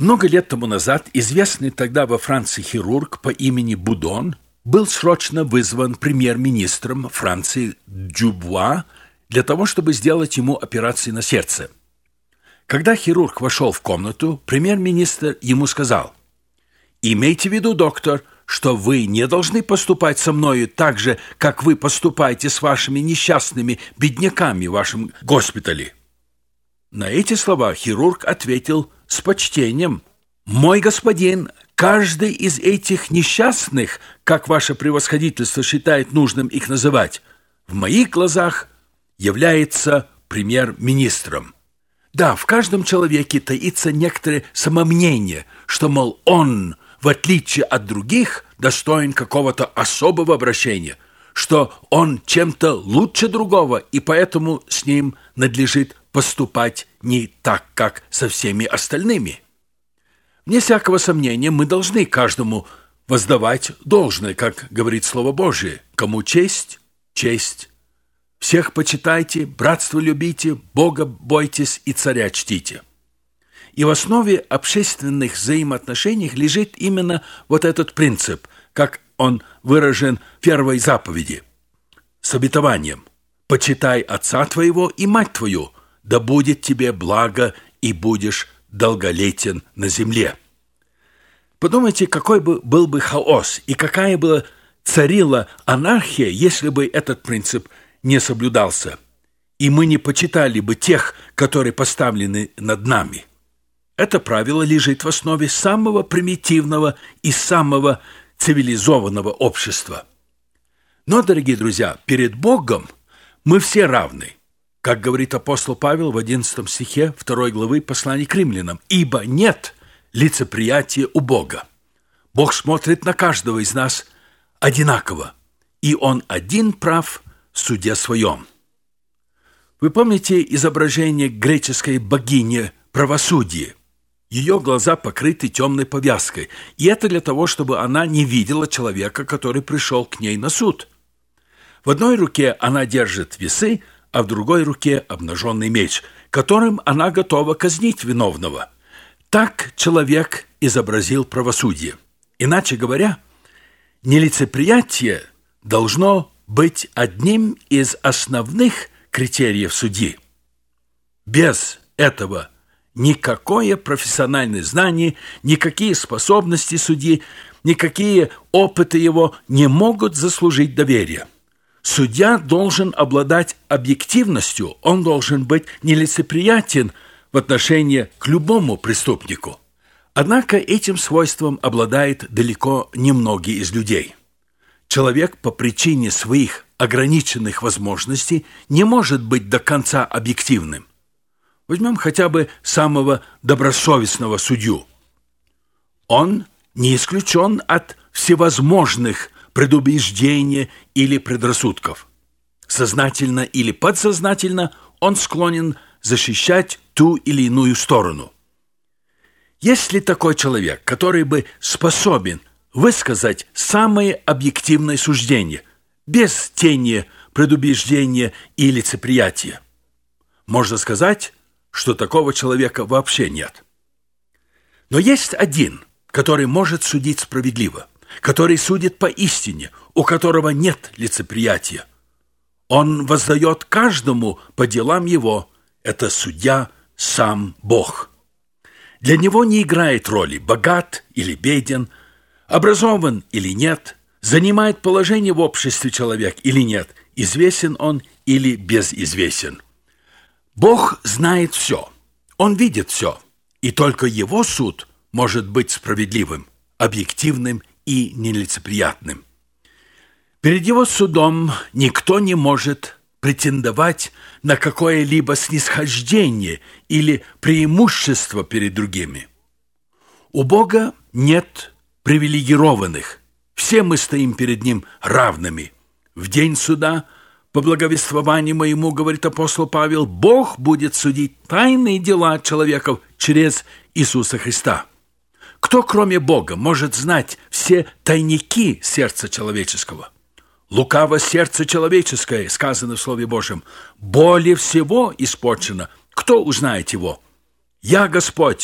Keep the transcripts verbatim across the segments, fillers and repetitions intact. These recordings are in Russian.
Много лет тому назад известный тогда во Франции хирург по имени Будон был срочно вызван премьер-министром Франции Дюбуа для того, чтобы сделать ему операцию на сердце. Когда хирург вошел в комнату, премьер-министр ему сказал: «Имейте в виду, доктор, что вы не должны поступать со мною так же, как вы поступаете с вашими несчастными бедняками в вашем госпитале». На эти слова хирург ответил с почтением: «Мой господин, каждый из этих несчастных, как ваше превосходительство считает нужным их называть, в моих глазах является премьер-министром. Да, в каждом человеке таится некоторое самомнение, что, мол, он, в отличие от других, достоин какого-то особого обращения, что он чем-то лучше другого, и поэтому с ним надлежит поступать не так, как со всеми остальными. Вне всякого сомнения, мы должны каждому воздавать должное, как говорит Слово Божие. Кому честь – честь. Всех почитайте, братство любите, Бога бойтесь и царя чтите». И в основе общественных взаимоотношений лежит именно вот этот принцип, как он выражен в первой заповеди, с обетованием: «Почитай отца твоего и мать твою, да будет тебе благо, и будешь долголетен на земле». Подумайте, какой бы был бы хаос и какая бы царила анархия, если бы этот принцип не соблюдался, и мы не почитали бы тех, которые поставлены над нами. Это правило лежит в основе самого примитивного и самого цивилизованного общества. Но, дорогие друзья, перед Богом мы все равны. Как говорит апостол Павел в одиннадцатом стихе второй главы послания к римлянам: «Ибо нет лицеприятия у Бога. Бог смотрит на каждого из нас одинаково, и Он один прав в суде своем». Вы помните изображение греческой богини правосудия? Ее глаза покрыты темной повязкой, и это для того, чтобы она не видела человека, который пришел к ней на суд. В одной руке она держит весы, а в другой руке обнаженный меч, которым она готова казнить виновного. Так человек изобразил правосудие. Иначе говоря, нелицеприятие должно быть одним из основных критериев судьи. Без этого никакое профессиональное знание, никакие способности судьи, никакие опыты его не могут заслужить доверия. Судья должен обладать объективностью, он должен быть нелицеприятен в отношении к любому преступнику. Однако этим свойством обладает далеко не многие из людей. Человек по причине своих ограниченных возможностей не может быть до конца объективным. Возьмем хотя бы самого добросовестного судью. Он не исключен от всевозможных предубеждений или предрассудков. Сознательно или подсознательно он склонен защищать ту или иную сторону. Есть ли такой человек, который бы способен высказать самое объективное суждение, без тени предубеждения и лицеприятия? Можно сказать, что такого человека вообще нет. Но есть один, который может судить справедливо, который судит по истине, у которого нет лицеприятия. Он воздает каждому по делам его. Это судья сам Бог. Для него не играет роли, богат или беден, образован или нет, занимает положение в обществе человек или нет, известен он или безизвестен. Бог знает все, Он видит все, и только Его суд может быть справедливым, объективным и нелицеприятным. Перед Его судом никто не может претендовать на какое-либо снисхождение или преимущество перед другими. У Бога нет привилегированных, все мы стоим перед Ним равными. В день суда, по благовествованию моему, говорит апостол Павел, Бог будет судить тайные дела человеков через Иисуса Христа. Кто, кроме Бога, может знать все тайники сердца человеческого? Лукаво сердце человеческое, сказано в Слове Божьем, более всего испорчено. Кто узнает его? Я, Господь,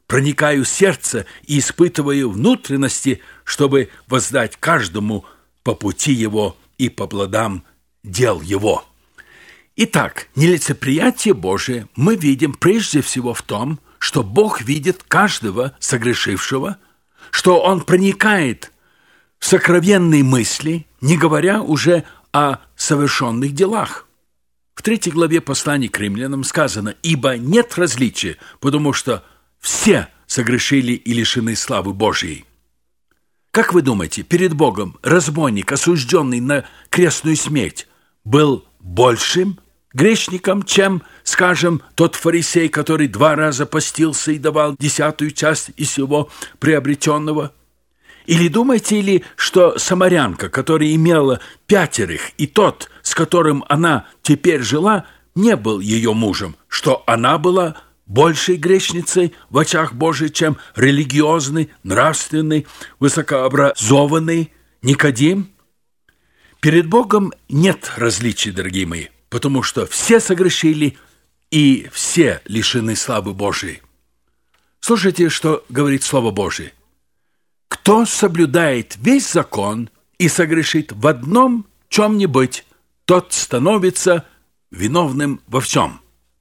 проникаю в сердце и испытываю внутренности, чтобы воздать каждому по пути его и по плодам дел его». Итак, нелицеприятие Божие мы видим прежде всего в том, что Бог видит каждого согрешившего, что Он проникает в сокровенные мысли, не говоря уже о совершенных делах. В третьей главе послания к римлянам сказано: «Ибо нет различия, потому что все согрешили и лишены славы Божьей». Как вы думаете, перед Богом разбойник, осужденный на крестную смерть, был большим грешником, чем, скажем, тот фарисей, который два раза постился и давал десятую часть из всего приобретенного? Или думаете ли, что самарянка, которая имела пятерых, и тот, с которым она теперь жила, не был ее мужем, что она была большей грешницей в очах Божьих, чем религиозный, нравственный, высокообразованный Никодим? Перед Богом нет различий, дорогие мои, потому что все согрешили и все лишены славы Божией. Слушайте, что говорит Слово Божие. «Кто соблюдает весь закон и согрешит в одном чем-нибудь, тот становится виновным во всем».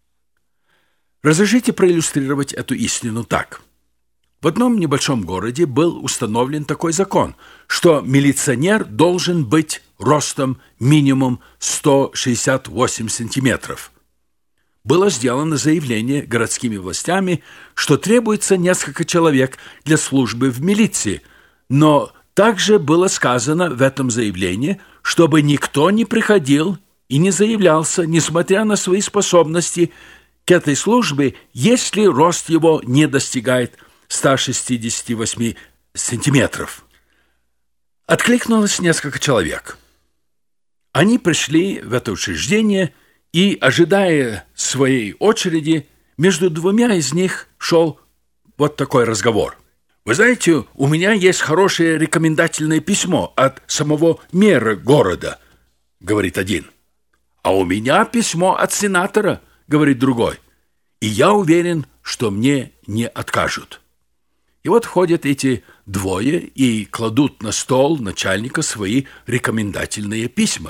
Разрешите проиллюстрировать эту истину так. В одном небольшом городе был установлен такой закон, что милиционер должен быть ростом минимум сто шестьдесят восемь сантиметров. Было сделано заявление городскими властями, что требуется несколько человек для службы в милиции, но также было сказано в этом заявлении, чтобы никто не приходил и не заявлялся, несмотря на свои способности, к этой службе, если рост его не достигает ста шестидесяти восьми сантиметров. Откликнулось несколько человек. Они пришли в это учреждение и, ожидая своей очереди, между двумя из них шел вот такой разговор. «Вы знаете, у меня есть хорошее рекомендательное письмо от самого мэра города», — говорит один. «А у меня письмо от сенатора», — говорит другой. «И я уверен, что мне не откажут». И вот ходят эти двое и кладут на стол начальника свои рекомендательные письма.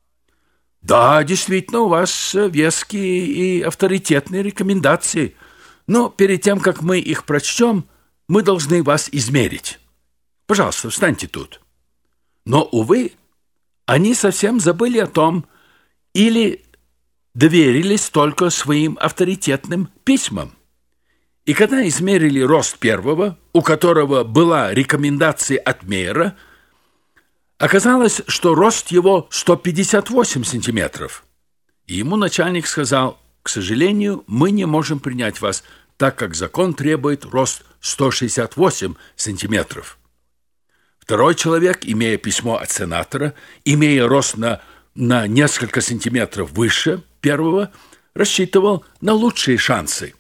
«Да, действительно, у вас веские и авторитетные рекомендации, но перед тем, как мы их прочтем, мы должны вас измерить. Пожалуйста, встаньте тут». Но, увы, они совсем забыли о том или доверились только своим авторитетным письмам. И когда измерили рост первого, у которого была рекомендация от мэра, оказалось, что рост его сто пятьдесят восемь сантиметров. И ему начальник сказал: «К сожалению, мы не можем принять вас, так как закон требует рост сто шестьдесят восемь сантиметров». Второй человек, имея письмо от сенатора, имея рост на, на несколько сантиметров выше первого, рассчитывал на лучшие шансы.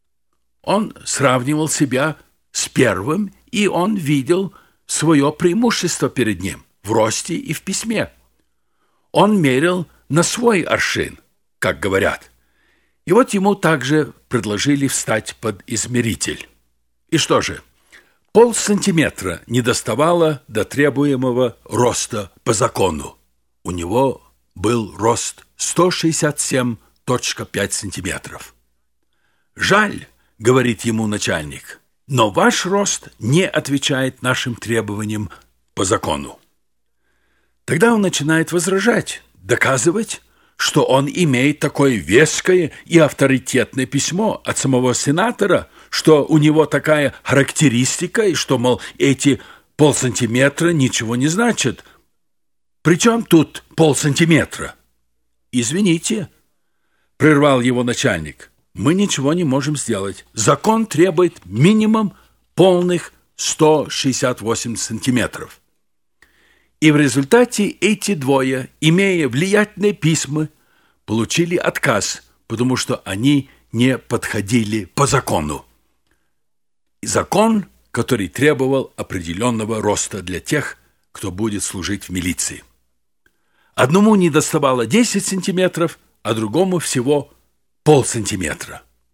Он сравнивал себя с первым, и он видел свое преимущество перед ним в росте и в письме. Он мерил на свой аршин, как говорят. И вот ему также предложили встать под измеритель. И что же? Полсантиметра не доставало до требуемого роста по закону. У него был рост сто шестьдесят семь целых пять сантиметров. «Жаль, — говорит ему начальник, — но ваш рост не отвечает нашим требованиям по закону». Тогда он начинает возражать, доказывать, что он имеет такое веское и авторитетное письмо от самого сенатора, что у него такая характеристика, и что, мол, эти полсантиметра ничего не значат. «Причем тут полсантиметра?» «Извините», — прервал его начальник, — «мы ничего не можем сделать. Закон требует минимум полных сто шестьдесят восемь сантиметров». И в результате эти двое, имея влиятельные письма, получили отказ, потому что они не подходили по закону. Закон, который требовал определенного роста для тех, кто будет служить в милиции. Одному недоставало десять сантиметров, а другому всего полсантиметра.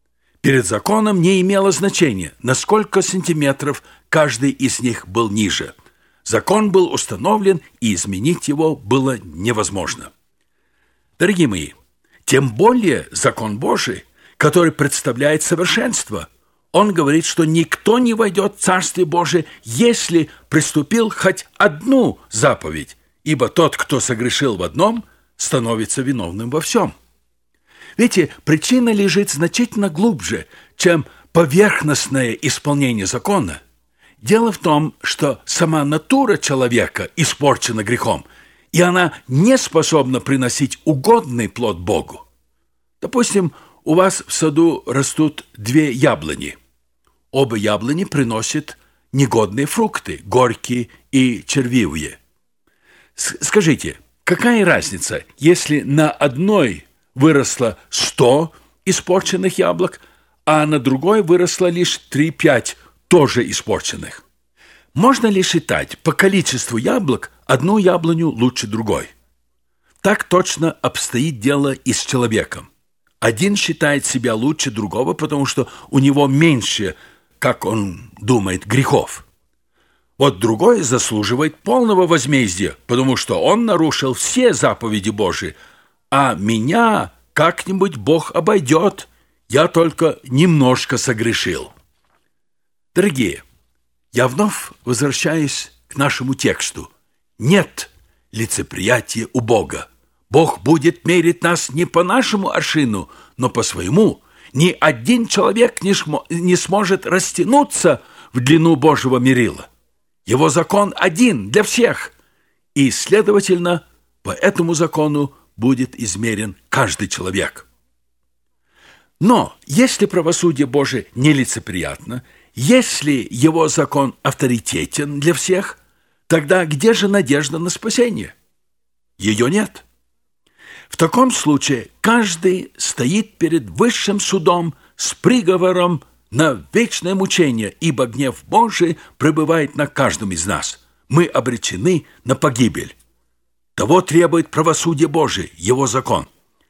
Перед законом не имело значения, на сколько сантиметров каждый из них был ниже. Закон был установлен, и изменить его было невозможно. Дорогие мои, тем более закон Божий, который представляет совершенство, он говорит, что никто не войдет в Царствие Божие, если приступил хоть одну заповедь, ибо тот, кто согрешил в одном, становится виновным во всем. Видите, причина лежит значительно глубже, чем поверхностное исполнение закона. Дело в том, что сама натура человека испорчена грехом, и она не способна приносить угодный плод Богу. Допустим, у вас в саду растут две яблони. Оба яблони приносят негодные фрукты, горькие и червивые. Скажите, какая разница, если на одной выросло сто испорченных яблок, а на другой выросло лишь три-пять тоже испорченных? Можно ли считать по количеству яблок одну яблоню лучше другой? Так точно обстоит дело и с человеком. Один считает себя лучше другого, потому что у него меньше, как он думает, грехов. Вот другой заслуживает полного возмездия, потому что он нарушил все заповеди Божии, а меня как-нибудь Бог обойдет, я только немножко согрешил. Дорогие, я вновь возвращаюсь к нашему тексту. Нет лицеприятия у Бога. Бог будет мерить нас не по нашему аршину, но по своему. Ни один человек не, шмо- не сможет растянуться в длину Божьего мерила. Его закон один для всех, и, следовательно, по этому закону будет измерен каждый человек. Но если правосудие Божие нелицеприятно, если его закон авторитетен для всех, тогда где же надежда на спасение? Ее нет. В таком случае каждый стоит перед высшим судом с приговором на вечное мучение, ибо гнев Божий пребывает на каждом из нас. Мы обречены на погибель. Того требует правосудие Божие, его закон.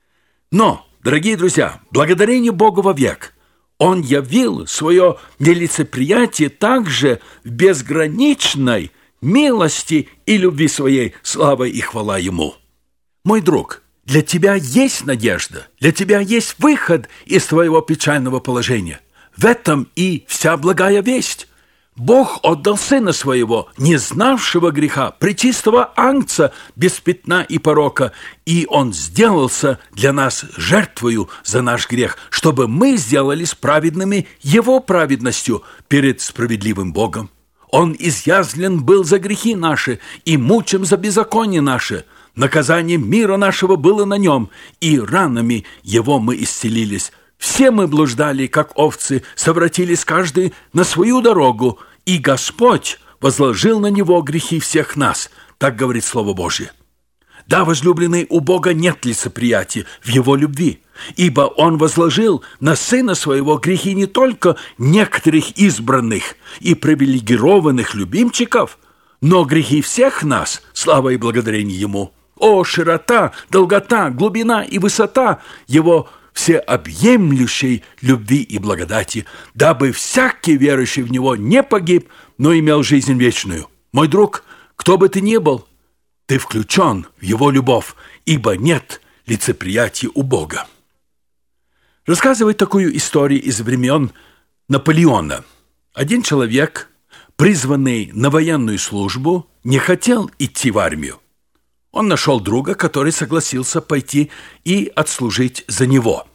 Но, дорогие друзья, благодарение Богу вовек, Он явил свое нелицеприятие также в безграничной милости и любви своей, слава и хвала Ему. Мой друг, для тебя есть надежда, для тебя есть выход из твоего печального положения. В этом и вся благая весть. Бог отдал Сына Своего, не знавшего греха, пречистого Агнца, без пятна и порока, и Он сделался для нас жертвою за наш грех, чтобы мы сделались праведными Его праведностью перед справедливым Богом. Он изъязлен был за грехи наши и мучим за беззаконие наше. Наказание мира нашего было на Нем, и ранами Его мы исцелились. Все мы блуждали, как овцы, совратились каждый на свою дорогу, и Господь возложил на Него грехи всех нас, так говорит Слово Божие. Да, возлюбленный, у Бога нет лицеприятия в Его любви, ибо Он возложил на Сына Своего грехи не только некоторых избранных и привилегированных любимчиков, но грехи всех нас, слава и благодарение Ему. О, широта, долгота, глубина и высота Его всеобъемлющей любви и благодати, дабы всякий верующий в Него не погиб, но имел жизнь вечную. Мой друг, кто бы ты ни был, ты включен в Его любовь, ибо нет лицеприятия у Бога. Рассказывает такую историю из времен Наполеона. Один человек, призванный на военную службу, не хотел идти в армию. Он нашел друга, который согласился пойти и отслужить за него.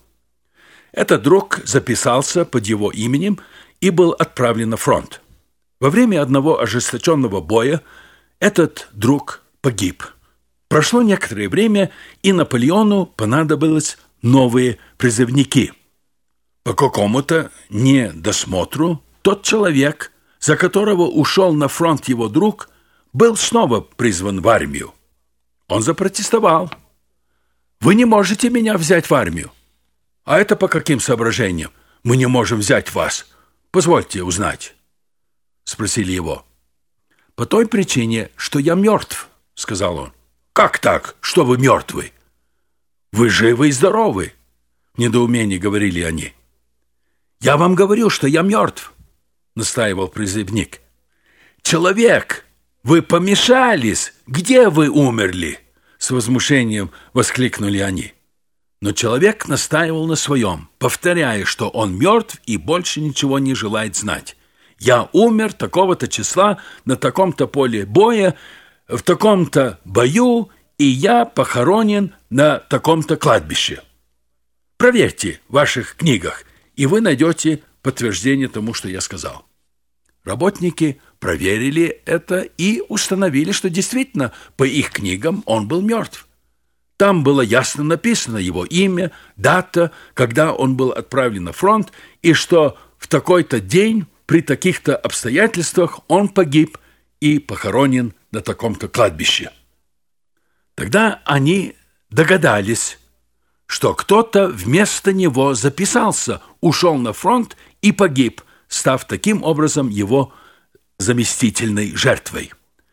Этот друг записался под его именем и был отправлен на фронт. Во время одного ожесточенного боя этот друг погиб. Прошло некоторое время, и Наполеону понадобилось новые призывники. По какому-то недосмотру тот человек, за которого ушел на фронт его друг, был снова призван в армию. Он запротестовал. «Вы не можете меня взять в армию». «А это по каким соображениям? Мы не можем взять вас. Позвольте узнать», — спросили его. «По той причине, что я мертв», — сказал он. «Как так, что вы мертвы?» «Вы живы и здоровы», — в недоумении говорили они. «Я вам говорю, что я мертв», — настаивал призывник. «Человек, вы помешались! Где вы умерли?» С возмущением воскликнули они. Но человек настаивал на своем, повторяя, что он мертв и больше ничего не желает знать. «Я умер такого-то числа на таком-то поле боя, в таком-то бою, и я похоронен на таком-то кладбище. Проверьте в ваших книгах, и вы найдете подтверждение тому, что я сказал». Работники проверили это и установили, что действительно по их книгам он был мертв. Там было ясно написано его имя, дата, когда он был отправлен на фронт, и что в такой-то день при таких-то обстоятельствах он погиб и похоронен на таком-то кладбище. Тогда они догадались, что кто-то вместо него записался, ушел на фронт и погиб, став таким образом его заместительной жертвой.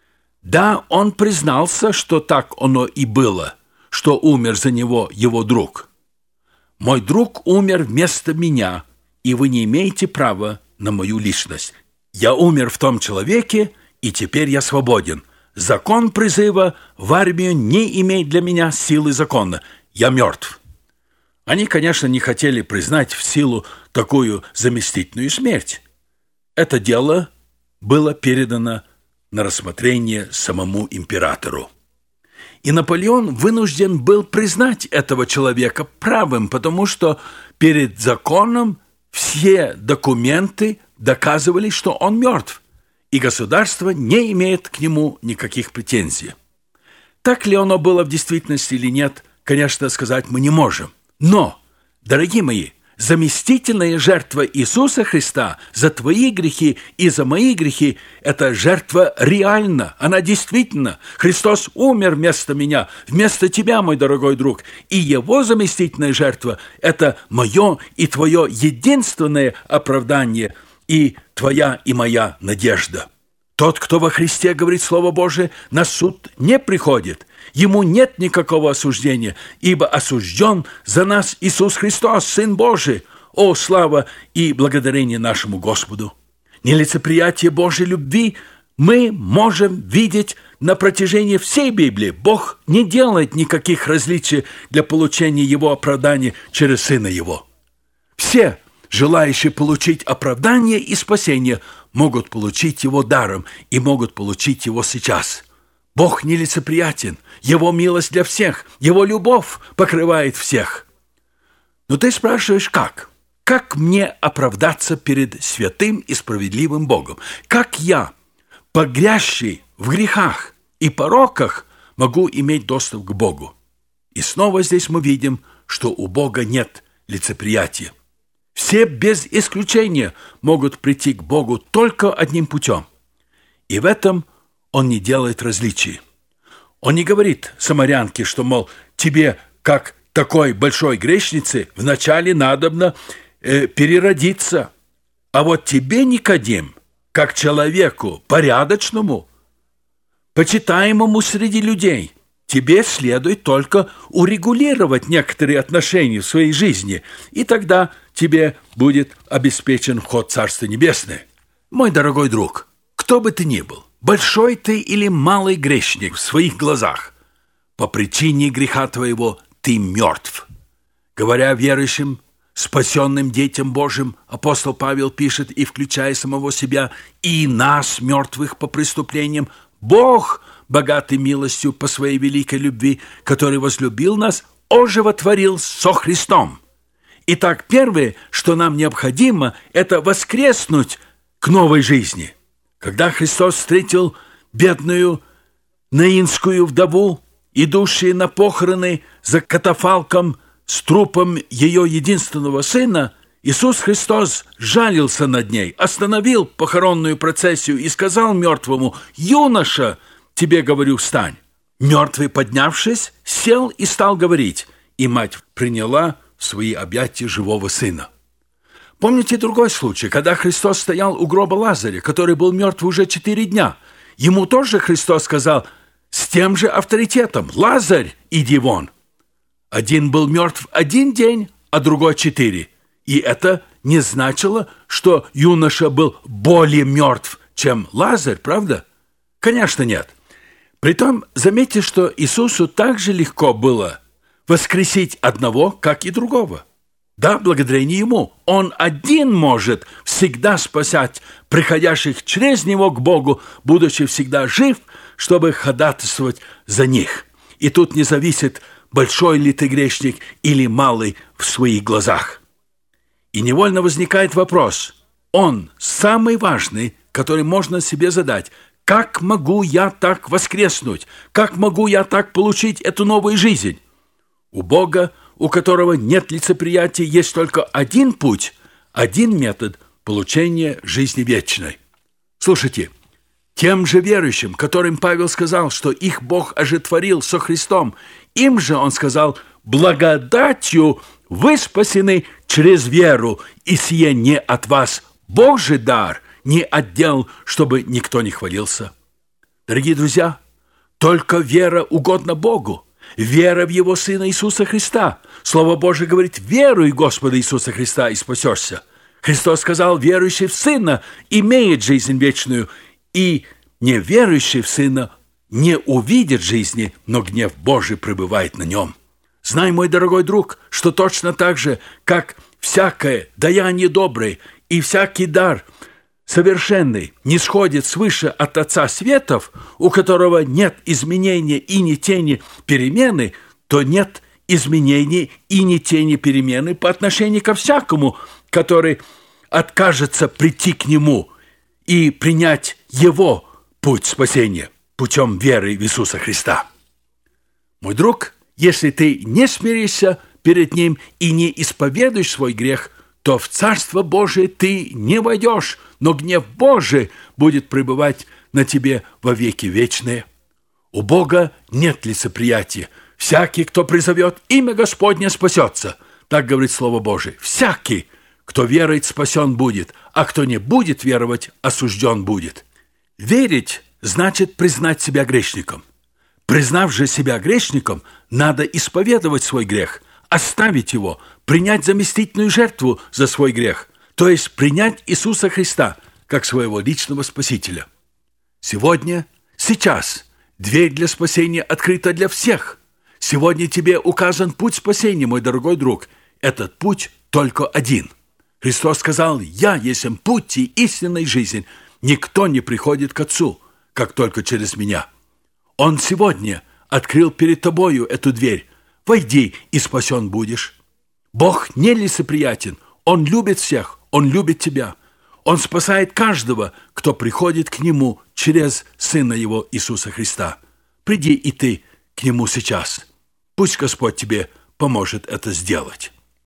Да, он признался, что так оно и было, что умер за него его друг. «Мой друг умер вместо меня, и вы не имеете права на мою личность. Я умер в том человеке, и теперь я свободен. Закон призыва в армию не имеет для меня силы закона. Я мертв». Они, конечно, не хотели признать в силу такую заместительную смерть. Это дело было передано на рассмотрение самому императору. И Наполеон вынужден был признать этого человека правым, потому что перед законом все документы доказывали, что он мертв, и государство не имеет к нему никаких претензий. Так ли оно было в действительности или нет, конечно, сказать мы не можем. Но, дорогие мои, заместительная жертва Иисуса Христа за твои грехи и за мои грехи – это жертва реальна, она действительно. Христос умер вместо меня, вместо тебя, мой дорогой друг, и Его заместительная жертва – это мое и твое единственное оправдание и твоя и моя надежда. Тот, кто во Христе говорит Слово Божие, на суд не приходит. Ему нет никакого осуждения, ибо осужден за нас Иисус Христос, Сын Божий. О, слава и благодарение нашему Господу! Нелицеприятие Божьей любви мы можем видеть на протяжении всей Библии. Бог не делает никаких различий для получения Его оправдания через Сына Его. Все, желающие получить оправдание и спасение, могут получить его даром и могут получить его сейчас. Бог нелицеприятен, Его милость для всех, Его любовь покрывает всех. Но ты спрашиваешь, как? Как мне оправдаться перед святым и справедливым Богом? Как я, погрязший в грехах и пороках, могу иметь доступ к Богу? И снова здесь мы видим, что у Бога нет лицеприятия. Все без исключения могут прийти к Богу только одним путем. И в этом Он не делает различий. Он не говорит самарянке, что, мол, тебе, как такой большой грешнице, вначале надобно э, переродиться. А вот тебе, Никодим, как человеку порядочному, почитаемому среди людей, тебе следует только урегулировать некоторые отношения в своей жизни, и тогда тебе будет обеспечен вход в Царство Небесное. Мой дорогой друг, кто бы ты ни был, большой ты или малый грешник в своих глазах, по причине греха твоего ты мертв. Говоря верующим, спасенным детям Божьим, апостол Павел пишет, и включая самого себя, и нас, мертвых по преступлениям, Бог, богатый милостью по своей великой любви, который возлюбил нас, оживотворил со Христом. Итак, первое, что нам необходимо, это воскреснуть к новой жизни. Когда Христос встретил бедную наинскую вдову, идущую на похороны за катафалком с трупом ее единственного сына, Иисус Христос жалился над ней, остановил похоронную процессию и сказал мертвому: «Юноша, тебе говорю, встань». Мертвый, поднявшись, сел и стал говорить, и мать приняла в свои объятия живого сына. Помните другой случай, когда Христос стоял у гроба Лазаря, который был мертв уже четыре дня. Ему тоже Христос сказал с тем же авторитетом: «Лазарь, иди вон». Один был мертв один день, а другой четыре. И это не значило, что юноша был более мертв, чем Лазарь, правда? Конечно, нет. Притом, заметьте, что Иисусу так же легко было воскресить одного, как и другого. Да, благодарение Ему. Он один может всегда спасать приходящих через Него к Богу, будучи всегда жив, чтобы ходатайствовать за них. И тут не зависит, большой ли ты грешник или малый в своих глазах. И невольно возникает вопрос. Он самый важный, который можно себе задать. Как могу я так воскреснуть? Как могу я так получить эту новую жизнь? У Бога, у которого нет лицеприятия, есть только один путь, один метод получения жизни вечной. Слушайте, тем же верующим, которым Павел сказал, что их Бог ожетворил со Христом, им же он сказал: «Благодатью вы спасены через веру, и сие не от вас, Божий дар, не отдел, чтобы никто не хвалился». Дорогие друзья, только вера угодна Богу, вера в Его Сына Иисуса Христа. Слово Божие говорит: «Веруй в Господа Иисуса Христа, и спасешься». Христос сказал: «Верующий в Сына имеет жизнь вечную, и неверующий в Сына не увидит жизни, но гнев Божий пребывает на нем». Знай, мой дорогой друг, что точно так же, как всякое даяние доброе и всякий дар совершенный не сходит свыше от Отца Светов, у которого нет изменения и ни тени перемены, то нет изменений и ни тени перемены по отношению ко всякому, который откажется прийти к Нему и принять Его путь спасения путем веры в Иисуса Христа. Мой друг, если ты не смиришься перед Ним и не исповедуешь свой грех, то в Царство Божие ты не войдешь, но гнев Божий будет пребывать на тебе во веки вечные. У Бога нет лицеприятия. Всякий, кто призовет имя Господне, спасется. Так говорит Слово Божие. Всякий, кто верует, спасен будет, а кто не будет веровать, осужден будет. Верить значит признать себя грешником. Признав же себя грешником, надо исповедовать свой грех, оставить его, принять заместительную жертву за свой грех, то есть принять Иисуса Христа как своего личного Спасителя. Сегодня, сейчас, дверь для спасения открыта для всех. Сегодня тебе указан путь спасения, мой дорогой друг. Этот путь только один. Христос сказал: «Я есть путь и истинная жизнь. Никто не приходит к Отцу, как только через Меня». Он сегодня открыл перед тобою эту дверь. Войди, и спасен будешь. Бог не лицеприятен. Он любит всех. Он любит тебя. Он спасает каждого, кто приходит к Нему через Сына Его Иисуса Христа. Приди и ты к Нему сейчас. Пусть Господь тебе поможет это сделать.